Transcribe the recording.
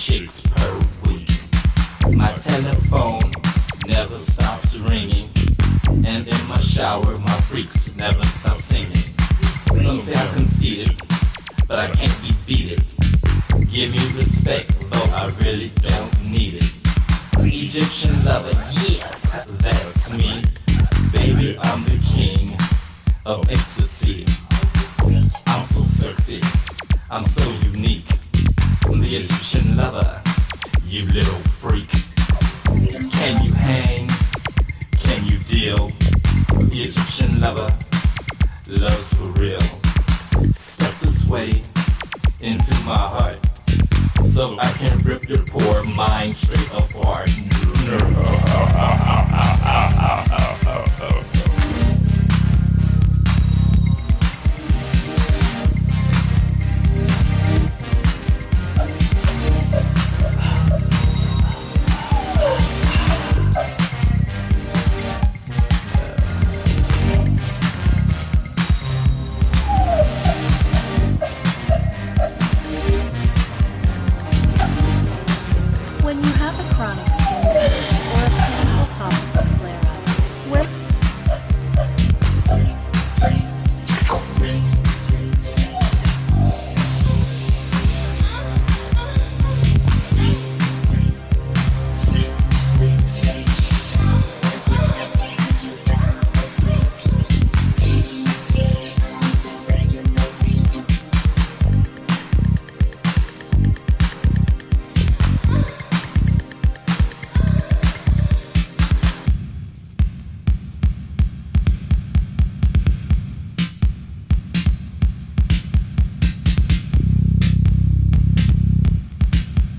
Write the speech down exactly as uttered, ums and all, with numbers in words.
chicks per week. My telephone never stops ringing, and in my shower my freaks never stop singing. Some say I'm conceited, but I can't be beaten. Give me respect, though I really don't need it. Egyptian lover, yes, that's me. Baby, I'm the king of ecstasy. I'm so sexy, I'm so unique. I'm the Egyptian lover, you little freak. Can you hang? Can you deal? The Egyptian lover loves for real. Step this way into my heart, so I can rip your poor mind straight apart. When you have a chronic